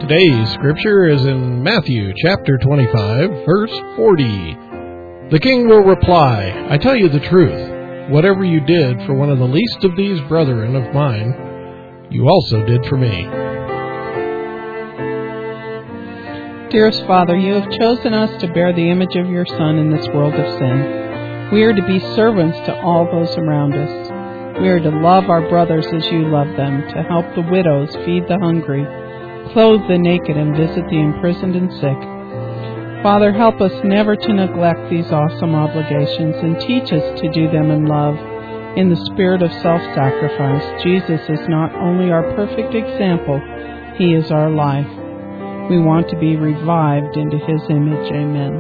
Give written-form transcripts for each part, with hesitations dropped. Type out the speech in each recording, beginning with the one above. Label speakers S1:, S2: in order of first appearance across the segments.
S1: Today's scripture is in Matthew chapter 25, verse 40. The king will reply, I tell you the truth, whatever you did for one of the least of these brethren of mine, you also did for me.
S2: Dearest Father, you have chosen us to bear the image of your Son in this world of sin. We are to be servants to all those around us. We are to love our brothers as you love them, to help the widows, feed the hungry, clothe the naked, and visit the imprisoned and sick. Father, help us never to neglect these awesome obligations and teach us to do them in love, in the spirit of self-sacrifice. Jesus is not only our perfect example, he is our life. We want to be revived into his image. Amen.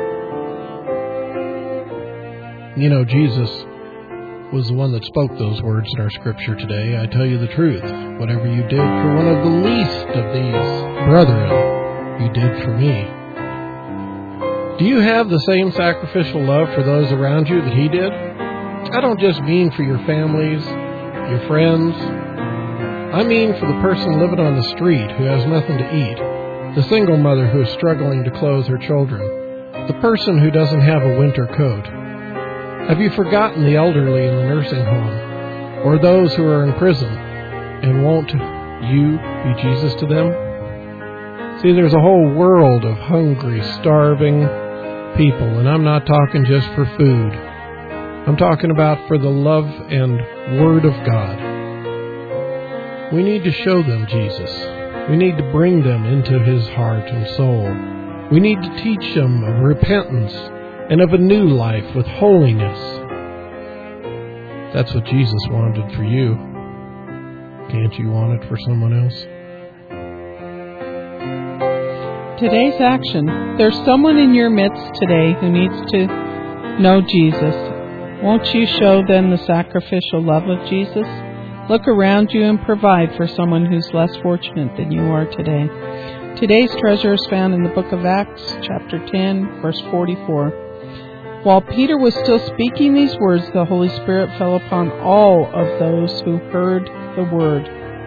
S1: You know, Jesus was the one that spoke those words in our scripture today. I tell you the truth, whatever you did for one of the least of these brethren, you did for me. Do you have the same sacrificial love for those around you that he did? I don't just mean for your families, your friends. I mean for the person living on the street who has nothing to eat, the single mother who is struggling to clothe her children, the person who doesn't have a winter coat. Have you forgotten the elderly in the nursing home, or those who are in prison, and won't you be Jesus to them? See, there's a whole world of hungry, starving people, and I'm not talking just for food. I'm talking about for the love and Word of God. We need to show them Jesus. We need to bring them into his heart and soul. We need to teach them of repentance and of a new life with holiness. That's what Jesus wanted for you. Can't you want it for someone else?
S2: Today's action. There's someone in your midst today who needs to know Jesus. Won't you show them the sacrificial love of Jesus? Look around you and provide for someone who's less fortunate than you are today. Today's treasure is found in the book of Acts, chapter 10, verse 44. While Peter was still speaking these words, the Holy Spirit fell upon all of those who heard the word.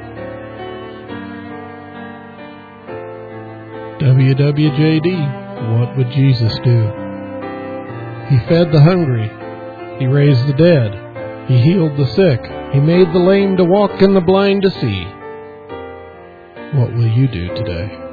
S1: WWJD, what would Jesus do? He fed the hungry. He raised the dead. He healed the sick. He made the lame to walk and the blind to see. What will you do today?